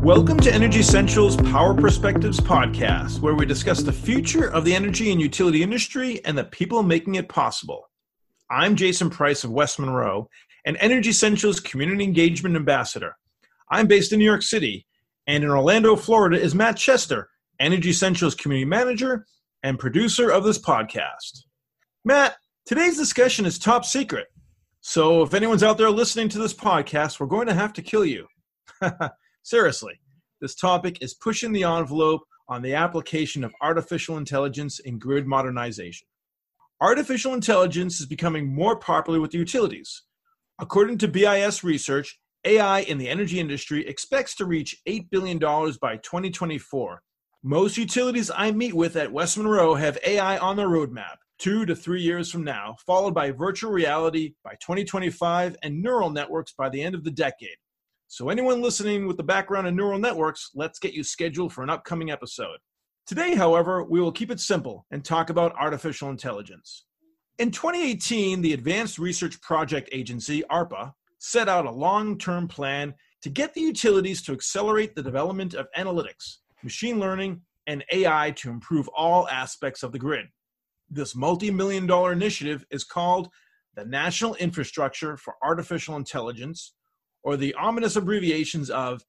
Welcome to Energy Central's Power Perspectives podcast, where we discuss the future of the energy and utility industry and the people making it possible. I'm Jason Price of West Monroe, and Energy Central's Community Engagement Ambassador. I'm based in New York City, and in Orlando, Florida is Matt Chester, Energy Central's Community Manager and producer of this podcast. Matt, today's discussion is top secret, so if anyone's out there listening to this podcast, we're going to have to kill you. Seriously, this topic is pushing the envelope on the application of artificial intelligence in grid modernization. Artificial intelligence is becoming more popular with the utilities. According to BIS research, AI in the energy industry expects to reach $8 billion by 2024. Most utilities I meet with at West Monroe have AI on their roadmap 2 to 3 years from now, followed by virtual reality by 2025 and neural networks by the end of the decade. So anyone listening with the background in neural networks, let's get you scheduled for an upcoming episode. Today, however, we will keep it simple and talk about artificial intelligence. In 2018, the Advanced Research Project Agency, ARPA, set out a long-term plan to get the utilities to accelerate the development of analytics, machine learning, and AI to improve all aspects of the grid. This multi-million-dollar initiative is called the National Infrastructure for Artificial Intelligence, or the ominous abbreviations of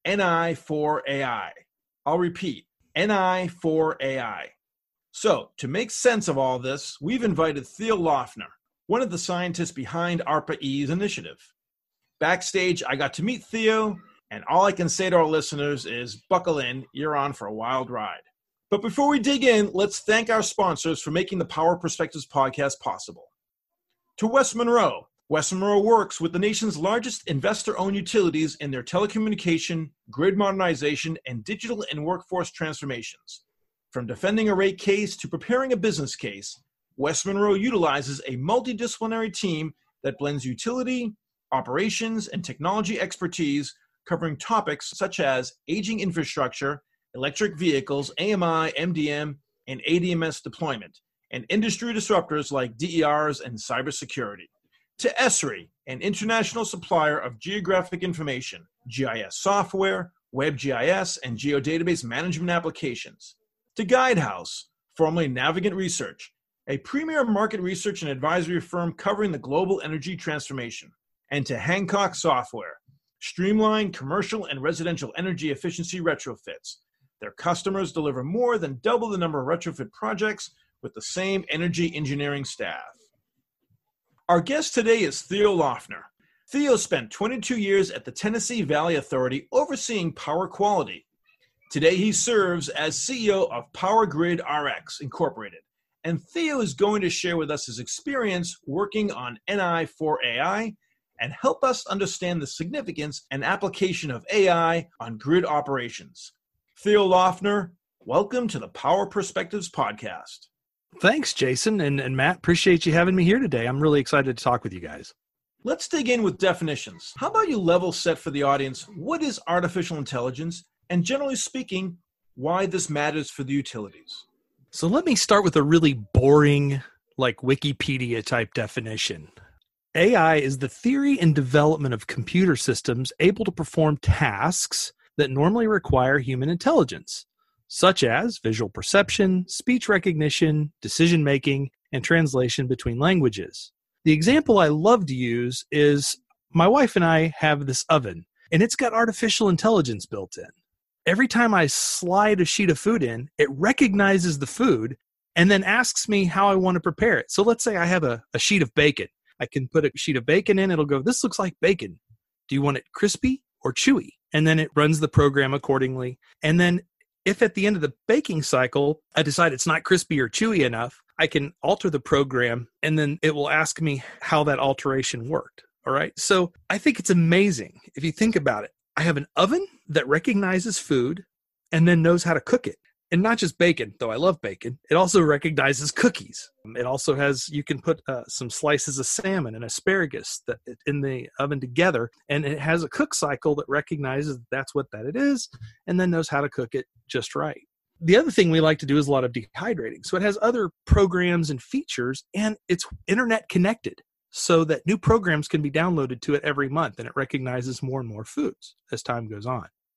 NI4AI. I'll repeat, NI4AI. So, to make sense of all this, we've invited Theo Loeffner, one of the scientists behind ARPA-E's initiative. Backstage, I got to meet Theo, and all I can say to our listeners is buckle in, you're on for a wild ride. But before we dig in, let's thank our sponsors for making the Power Perspectives podcast possible. To West Monroe. West Monroe works with the nation's largest investor-owned utilities in their telecommunication, grid modernization, and digital and workforce transformations. From defending a rate case to preparing a business case, West Monroe utilizes a multidisciplinary team that blends utility, operations, and technology expertise, covering topics such as aging infrastructure, electric vehicles, AMI, MDM, and ADMS deployment, and industry disruptors like DERs and cybersecurity. To Esri, an international supplier of geographic information, GIS software, WebGIS, and geodatabase management applications. To Guidehouse, formerly Navigant Research, a premier market research and advisory firm covering the global energy transformation. And to Hancock Software, streamlined commercial and residential energy efficiency retrofits. Their customers deliver more than double the number of retrofit projects with the same energy engineering staff. Our guest today is Theo Loeffner. Theo spent 22 years at the Tennessee Valley Authority overseeing power quality. Today he serves as CEO of Power Grid RX Incorporated, and Theo is going to share with us his experience working on NI4AI and help us understand the significance and application of AI on grid operations. Theo Loeffner, welcome to the Power Perspectives podcast. Thanks, Jason and Matt. Appreciate you having me here today. I'm really excited to talk with you guys. Let's dig in with definitions. How about you level set for the audience? What is artificial intelligence? And generally speaking, why this matters for the utilities? So let me start with a really boring, like Wikipedia type definition. AI is the theory and development of computer systems able to perform tasks that normally require human intelligence, such as visual perception, speech recognition, decision-making, and translation between languages. The example I love to use is my wife and I have this oven, and it's got artificial intelligence built in. Every time I slide a sheet of food in, it recognizes the food and then asks me how I want to prepare it. So let's say I have a sheet of bacon. I can put a sheet of bacon in, it'll go, this looks like bacon. Do you want it crispy or chewy? And then it runs the program accordingly. And then if at the end of the baking cycle, I decide it's not crispy or chewy enough, I can alter the program and then it will ask me how that alteration worked. All right. So I think it's amazing. If you think about it, I have an oven that recognizes food and then knows how to cook it. And not just bacon, though I love bacon. It also recognizes cookies. It also has, you can put some slices of salmon and asparagus in the oven together, and it has a cook cycle that recognizes that's what that it is, and then knows how to cook it just right. The other thing we like to do is a lot of dehydrating. So it has other programs and features, and it's internet connected so that new programs can be downloaded to it every month, and it recognizes more and more foods as time goes on.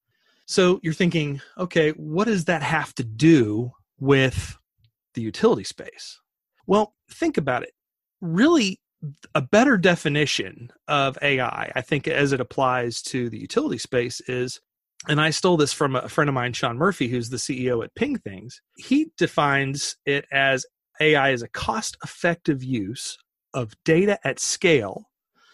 So you're thinking, okay, what does that have to do with the utility space? Well, think about it. Really, a better definition of AI, I think, as it applies to the utility space is, and I stole this from a friend of mine, Sean Murphy, who's the CEO at Ping Things. He defines it as AI as a cost-effective use of data at scale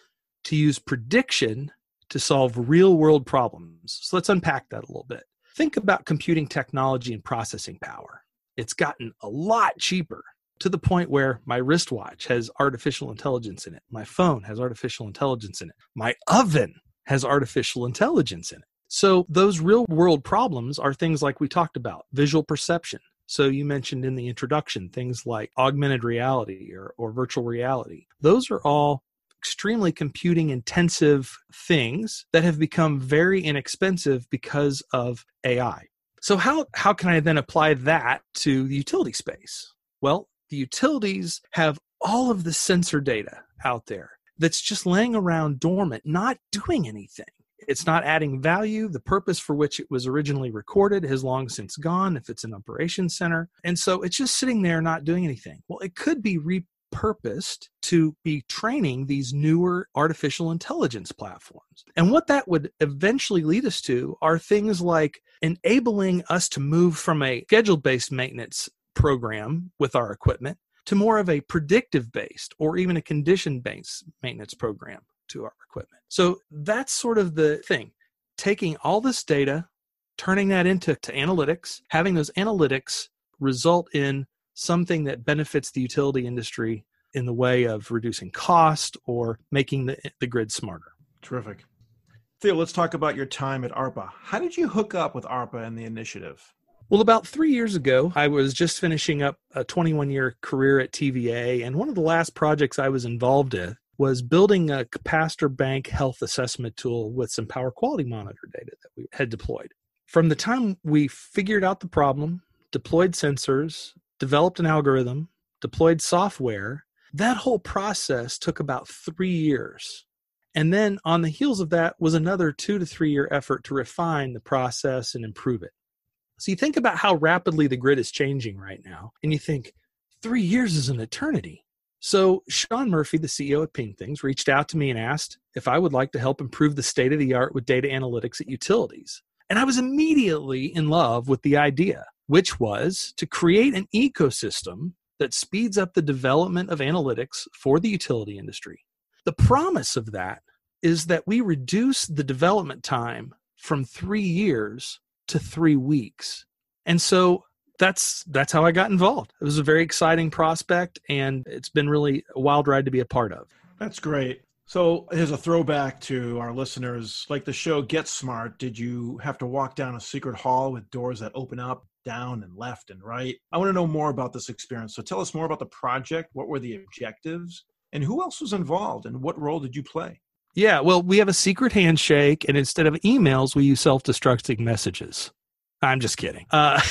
to use prediction to solve real-world problems. So let's unpack that a little bit. Think about computing technology and processing power. It's gotten a lot cheaper to the point where my wristwatch has artificial intelligence in it. My phone has artificial intelligence in it. My oven has artificial intelligence in it. So those real-world problems are things like we talked about, visual perception. So you mentioned in the introduction things like augmented reality or virtual reality. Those are all extremely computing intensive things that have become very inexpensive because of AI. So how can I then apply that to the utility space? Well, the utilities have all of the sensor data out there that's just laying around dormant, not doing anything. It's not adding value. The purpose for which it was originally recorded has long since gone if it's an operations center. And so it's just sitting there not doing anything. Well, it could be repurposed to be training these newer artificial intelligence platforms. And what that would eventually lead us to are things like enabling us to move from a schedule-based maintenance program with our equipment to more of a predictive-based or even a condition-based maintenance program to our equipment. So that's sort of the thing. Taking all this data, turning that into analytics, having those analytics result in something that benefits the utility industry in the way of reducing cost or making the grid smarter. Terrific. Theo, let's talk about your time at ARPA. How did you hook up with ARPA and the initiative? Well, about 3 years ago, I was just finishing up a 21-year career at TVA, and one of the last projects I was involved in was building a capacitor bank health assessment tool with some power quality monitor data that we had deployed. From the time we figured out the problem, deployed sensors, developed an algorithm, deployed software, that whole process took about 3 years. And then on the heels of that was another 2 to 3 year effort to refine the process and improve it. So you think about how rapidly the grid is changing right now, and you think 3 years is an eternity. So Sean Murphy, the CEO of Ping Things, reached out to me and asked if I would like to help improve the state of the art with data analytics at utilities. And I was immediately in love with the idea, which was to create an ecosystem that speeds up the development of analytics for the utility industry. The promise of that is that we reduce the development time from 3 years to 3 weeks. And so that's how I got involved. It was a very exciting prospect, and it's been really a wild ride to be a part of. That's great. So here's a throwback to our listeners. Like the show Get Smart, did you have to walk down a secret hall with doors that open up, down, and left and right? I want to know more about this experience. So tell us more about the project. What were the objectives? And who else was involved? And what role did you play? Yeah, well, we have a secret handshake, and instead of emails, we use self-destructing messages. I'm just kidding.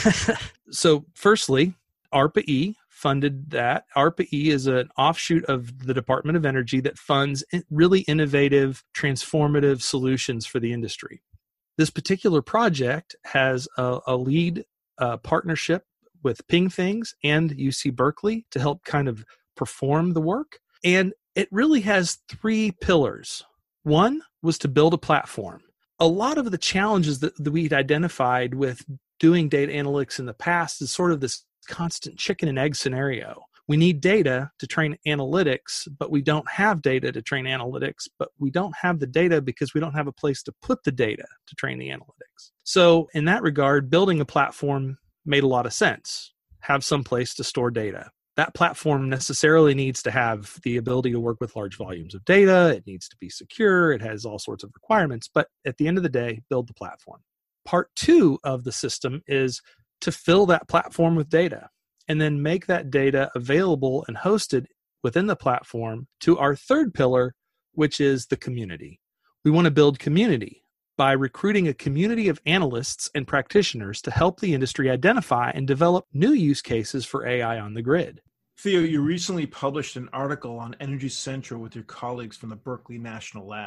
So firstly, ARPA-E funded that. ARPA-E is an offshoot of the Department of Energy that funds really innovative, transformative solutions for the industry. This particular project has a lead partnership with Ping Things and UC Berkeley to help kind of perform the work. And it really has 3 pillars. One was to build a platform. A lot of the challenges that we'd identified with doing data analytics in the past is sort of this constant chicken and egg scenario. We need data to train analytics, but we don't have data to train analytics, but we don't have the data because we don't have a place to put the data to train the analytics. So in that regard, building a platform made a lot of sense. Have some place to store data. That platform necessarily needs to have the ability to work with large volumes of data. It needs to be secure. It has all sorts of requirements. But at the end of the day, build the platform. Part 2 of the system is to fill that platform with data and then make that data available and hosted within the platform to our 3rd pillar, which is the community. We want to build community by recruiting a community of analysts and practitioners to help the industry identify and develop new use cases for AI on the grid. Theo, you recently published an article on Energy Central with your colleagues from the Berkeley National Lab.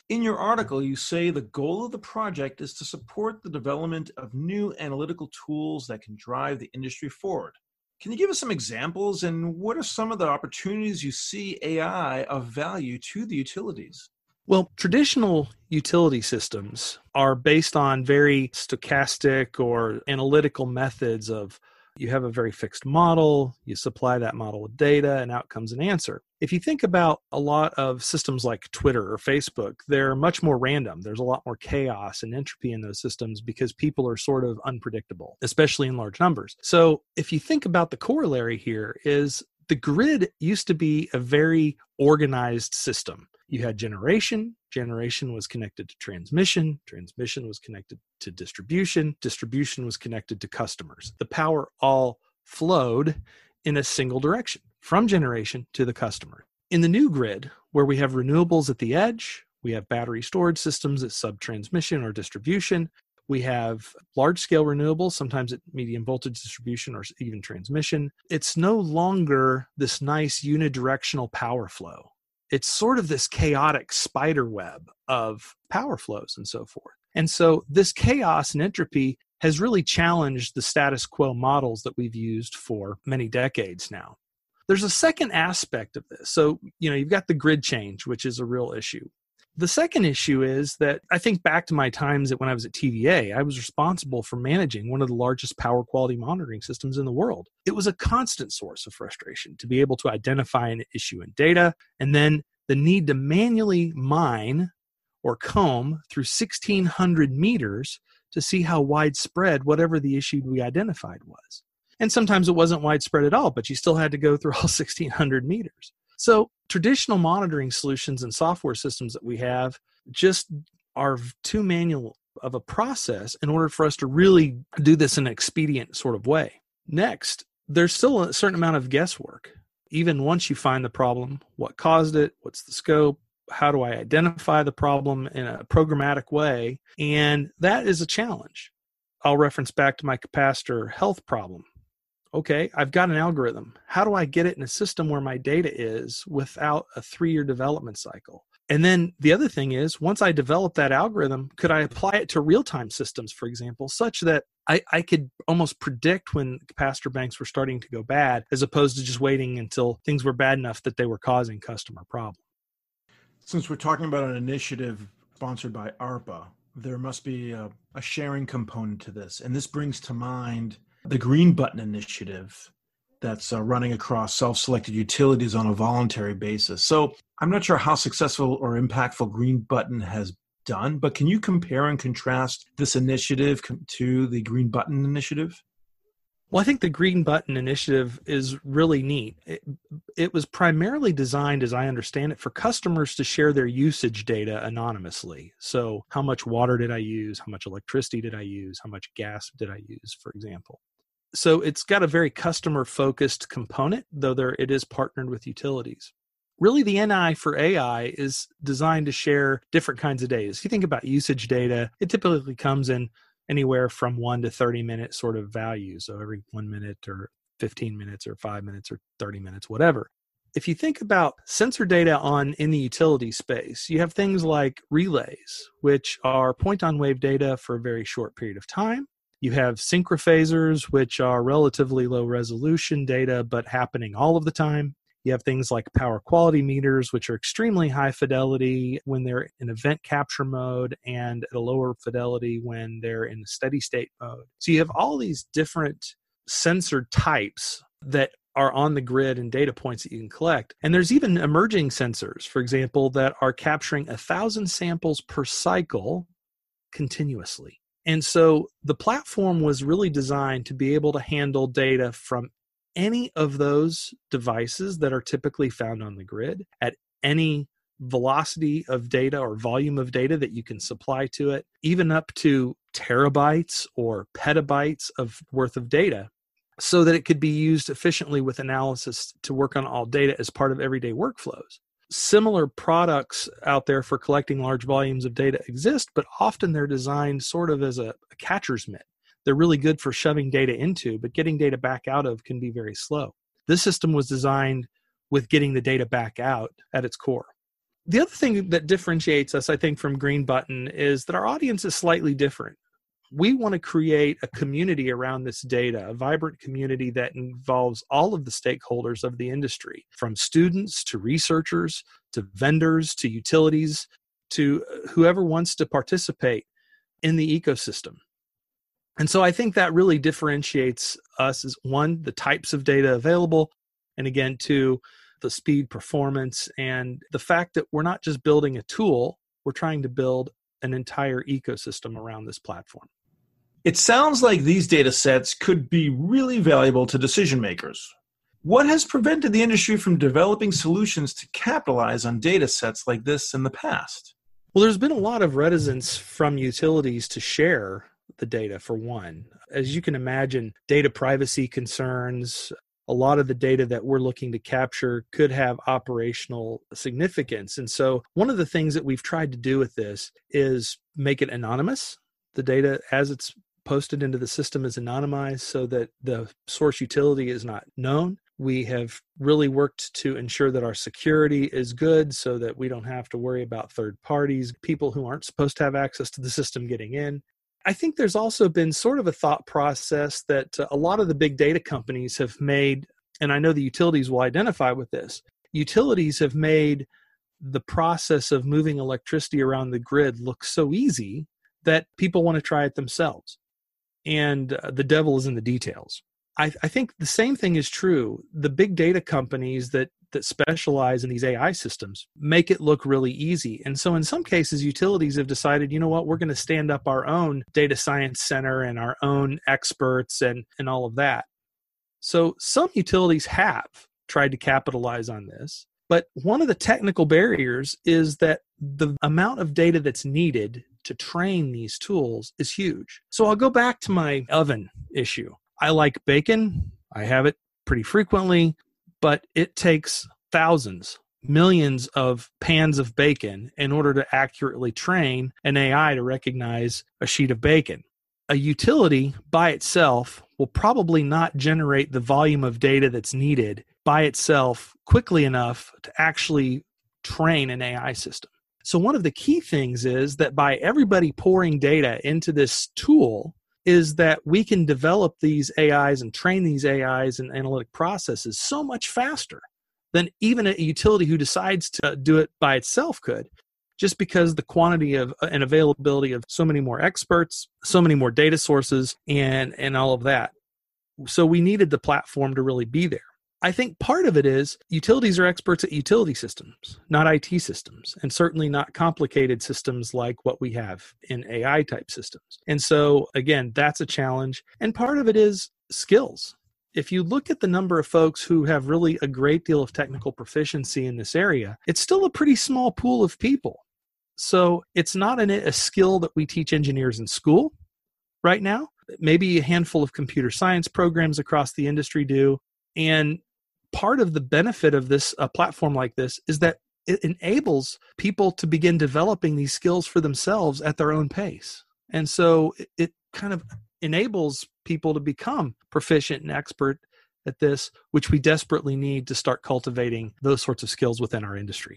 In your article, you say the goal of the project is to support the development of new analytical tools that can drive the industry forward. Can you give us some examples, and what are some of the opportunities you see AI of value to the utilities? Well, traditional utility systems are based on very stochastic or analytical methods of you have a very fixed model, you supply that model with data, and out comes an answer. If you think about a lot of systems like Twitter or Facebook, they're much more random. There's a lot more chaos and entropy in those systems because people are sort of unpredictable, especially in large numbers. So if you think about the corollary here is the grid used to be a very organized system. You had generation was connected to transmission was connected to distribution was connected to customers. The power all flowed in a single direction, from generation to the customer. In the new grid, where we have renewables at the edge, we have battery storage systems at sub-transmission or distribution, we have large-scale renewables, sometimes at medium voltage distribution or even transmission. It's no longer this nice unidirectional power flow. It's sort of this chaotic spider web of power flows and so forth. And so this chaos and entropy has really challenged the status quo models that we've used for many decades now. There's a second aspect of this. So, you've got the grid change, which is a real issue. The second issue is that I think back to my times when I was at TVA, I was responsible for managing one of the largest power quality monitoring systems in the world. It was a constant source of frustration to be able to identify an issue in data, and then the need to manually mine or comb through 1,600 meters to see how widespread whatever the issue we identified was. And sometimes it wasn't widespread at all, but you still had to go through all 1,600 meters. So traditional monitoring solutions and software systems that we have just are too manual of a process in order for us to really do this in an expedient sort of way. Next, there's still a certain amount of guesswork. Even once you find the problem, what caused it, what's the scope, how do I identify the problem in a programmatic way? And that is a challenge. I'll reference back to my capacitor health problem. Okay, I've got an algorithm. How do I get it in a system where my data is without a 3-year development cycle? And then the other thing is, once I develop that algorithm, could I apply it to real-time systems, for example, such that I could almost predict when capacitor banks were starting to go bad, as opposed to just waiting until things were bad enough that they were causing customer problems. Since we're talking about an initiative sponsored by ARPA, there must be a sharing component to this. And this brings to mind the Green Button Initiative that's running across self-selected utilities on a voluntary basis. So I'm not sure how successful or impactful Green Button has done, but can you compare and contrast this initiative to the Green Button Initiative? Well, I think the Green Button Initiative is really neat. It was primarily designed, as I understand it, for customers to share their usage data anonymously. So how much water did I use? How much electricity did I use? How much gas did I use, for example? So it's got a very customer-focused component, though it is partnered with utilities. Really, the NI for AI is designed to share different kinds of data. If you think about usage data, it typically comes in anywhere from 1 to 30 minute sort of values. So every 1 minute or 15 minutes or 5 minutes or 30 minutes, whatever. If you think about sensor data in the utility space, you have things like relays, which are point-on-wave data for a very short period of time. You have synchrophasers, which are relatively low resolution data, but happening all of the time. You have things like power quality meters, which are extremely high fidelity when they're in event capture mode and at a lower fidelity when they're in steady state mode. So you have all these different sensor types that are on the grid and data points that you can collect. And there's even emerging sensors, for example, that are capturing 1,000 samples per cycle continuously. And so the platform was really designed to be able to handle data from any of those devices that are typically found on the grid at any velocity of data or volume of data that you can supply to it, even up to terabytes or petabytes of worth of data, so that it could be used efficiently with analysis to work on all data as part of everyday workflows. Similar products out there for collecting large volumes of data exist, but often they're designed sort of as a catcher's mitt. They're really good for shoving data into, but getting data back out of can be very slow. This system was designed with getting the data back out at its core. The other thing that differentiates us, I think, from Green Button is that our audience is slightly different. We want to create a community around this data, a vibrant community that involves all of the stakeholders of the industry, from students to researchers to vendors to utilities to whoever wants to participate in the ecosystem. And so I think that really differentiates us as, one, the types of data available, and again, two, the speed, performance, and the fact that we're not just building a tool, we're trying to build an entire ecosystem around this platform. It sounds like these data sets could be really valuable to decision makers. What has prevented the industry from developing solutions to capitalize on data sets like this in the past? Well, there's been a lot of reticence from utilities to share the data, for one. As you can imagine, data privacy concerns, a lot of the data that we're looking to capture could have operational significance. And so one of the things that we've tried to do with this is make it anonymous. The data, as it's posted into the system, is anonymized so that the source utility is not known. We have really worked to ensure that our security is good so that we don't have to worry about third parties, people who aren't supposed to have access to the system getting in. I think there's also been sort of a thought process that a lot of the big data companies have made, and I know the utilities will identify with this, utilities have made the process of moving electricity around the grid look so easy that people want to try it themselves. And the devil is in the details. I think the same thing is true. The big data companies that specialize in these AI systems make it look really easy. And so in some cases, utilities have decided, you know what, we're going to stand up our own data science center and our own experts and all of that. So some utilities have tried to capitalize on this. But one of the technical barriers is that the amount of data that's needed to train these tools is huge. So I'll go back to my oven issue. I like bacon. I have it pretty frequently, but it takes thousands, millions of pans of bacon in order to accurately train an AI to recognize a sheet of bacon. A utility by itself will probably not generate the volume of data that's needed by itself quickly enough to actually train an AI system. So one of the key things is that by everybody pouring data into this tool is that we can develop these AIs and train these AIs and analytic processes so much faster than even a utility who decides to do it by itself could, just because the quantity of and availability of so many more experts, so many more data sources, and all of that. So we needed the platform to really be there. I think part of it is utilities are experts at utility systems, not IT systems, and certainly not complicated systems like what we have in AI type systems. And so, again, that's a challenge. And part of it is skills. If you look at the number of folks who have really a great deal of technical proficiency in this area, it's still a pretty small pool of people. So it's not a skill that we teach engineers in school right now. Maybe a handful of computer science programs across the industry do. And part of the benefit of this platform like this is that it enables people to begin developing these skills for themselves at their own pace. And so it kind of enables people to become proficient and expert at this, which we desperately need to start cultivating those sorts of skills within our industry.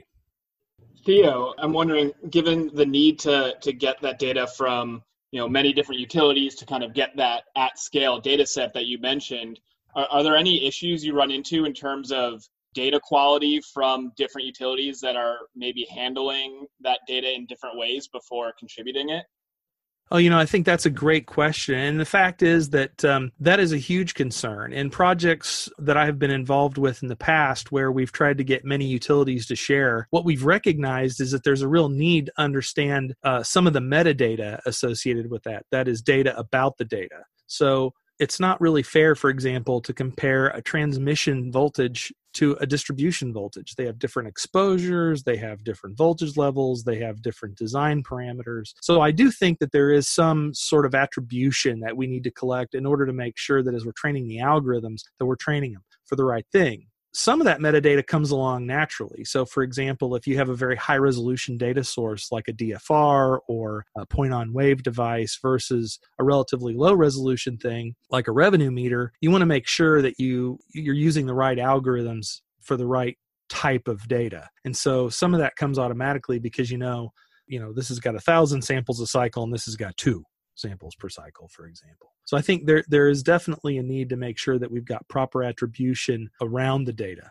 Theo, I'm wondering, given the need to get that data from many different utilities to kind of get that at scale data set that you mentioned, are there any issues you run into in terms of data quality from different utilities that are maybe handling that data in different ways before contributing it? Oh, I think that's a great question. And the fact is that that is a huge concern. In projects that I have been involved with in the past where we've tried to get many utilities to share, what we've recognized is that there's a real need to understand some of the metadata associated with that. That is data about the data. So it's not really fair, for example, to compare a transmission voltage to a distribution voltage. They have different exposures, they have different voltage levels, they have different design parameters. So I do think that there is some sort of attribution that we need to collect in order to make sure that as we're training the algorithms, that we're training them for the right thing. Some of that metadata comes along naturally. So for example, if you have a very high resolution data source like a DFR or a point-on-wave device versus a relatively low resolution thing like a revenue meter, you want to make sure that you're using the right algorithms for the right type of data. And so some of that comes automatically because this has got 1,000 samples a cycle and this has got 2 samples per cycle, for example. So I think there is definitely a need to make sure that we've got proper attribution around the data.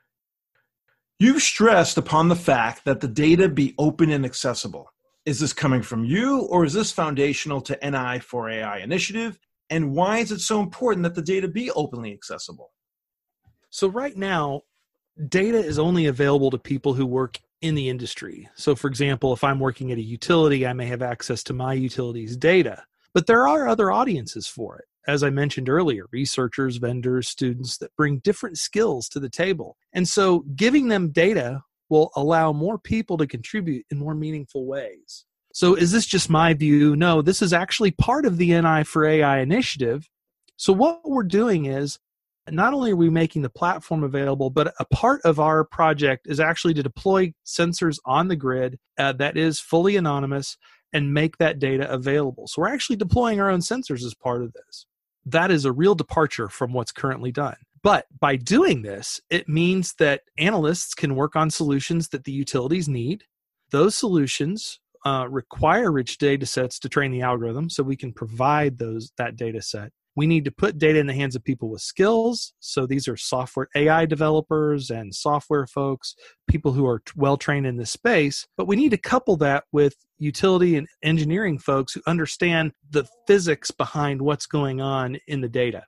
You've stressed upon the fact that the data be open and accessible. Is this coming from you, or is this foundational to NI4AI initiative? And why is it so important that the data be openly accessible? So right now, data is only available to people who work in the industry. So for example, if I'm working at a utility, I may have access to my utility's data. But there are other audiences for it. As I mentioned earlier, researchers, vendors, students that bring different skills to the table. And so giving them data will allow more people to contribute in more meaningful ways. So is this just my view? No, this is actually part of the NI4AI initiative. So what we're doing is, not only are we making the platform available, but a part of our project is actually to deploy sensors on the grid that is fully anonymous and make that data available. So we're actually deploying our own sensors as part of this. That is a real departure from what's currently done. But by doing this, it means that analysts can work on solutions that the utilities need. Those solutions require rich data sets to train the algorithm, so we can provide that data set. We need to put data in the hands of people with skills. So these are software AI developers and software folks, people who are well-trained in this space. But we need to couple that with utility and engineering folks who understand the physics behind what's going on in the data.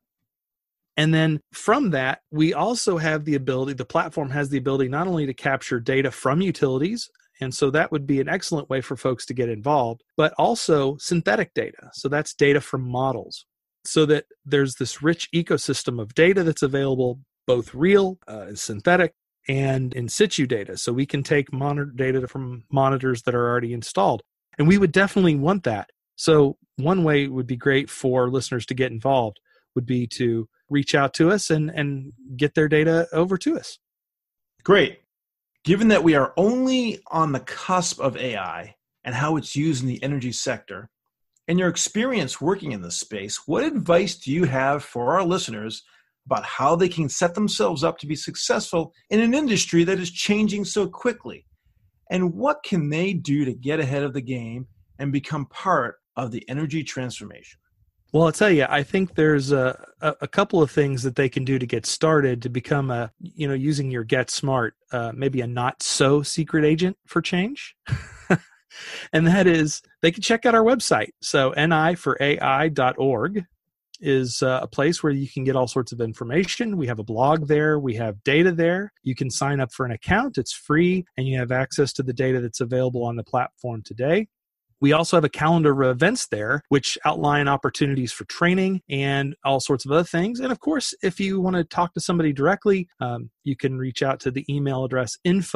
And then from that, we also have the platform has the ability not only to capture data from utilities, and so that would be an excellent way for folks to get involved, but also synthetic data. So that's data from models. So that there's this rich ecosystem of data that's available, both real, synthetic, and in situ data. So we can take data from monitors that are already installed. And we would definitely want that. So one way it would be great for listeners to get involved would be to reach out to us and get their data over to us. Great. Given that we are only on the cusp of AI and how it's used in the energy sector, in your experience working in this space, what advice do you have for our listeners about how they can set themselves up to be successful in an industry that is changing so quickly? And what can they do to get ahead of the game and become part of the energy transformation? Well, I'll tell you, I think there's a couple of things that they can do to get started to become using your Get Smart, maybe a not so secret agent for change. And that is, they can check out our website. So ni4ai.org is a place where you can get all sorts of information. We have a blog there. We have data there. You can sign up for an account. It's free, and you have access to the data that's available on the platform today. We also have a calendar of events there, which outline opportunities for training and all sorts of other things. And of course, if you want to talk to somebody directly, you can reach out to the email address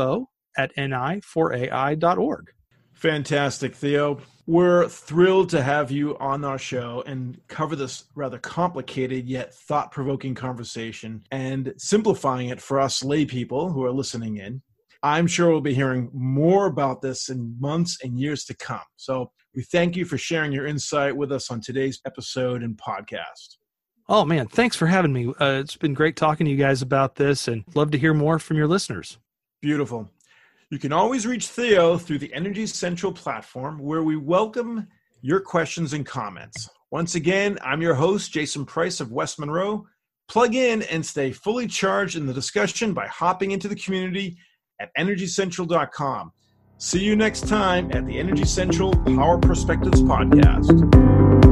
info@ni4ai.org. Fantastic, Theo. We're thrilled to have you on our show and cover this rather complicated yet thought-provoking conversation and simplifying it for us lay people who are listening in. I'm sure we'll be hearing more about this in months and years to come. So we thank you for sharing your insight with us on today's episode and podcast. Oh, man, thanks for having me. It's been great talking to you guys about this, and love to hear more from your listeners. Beautiful. You can always reach Theo through the Energy Central platform, where we welcome your questions and comments. Once again, I'm your host, Jason Price of West Monroe. Plug in and stay fully charged in the discussion by hopping into the community at energycentral.com. See you next time at the Energy Central Power Perspectives Podcast.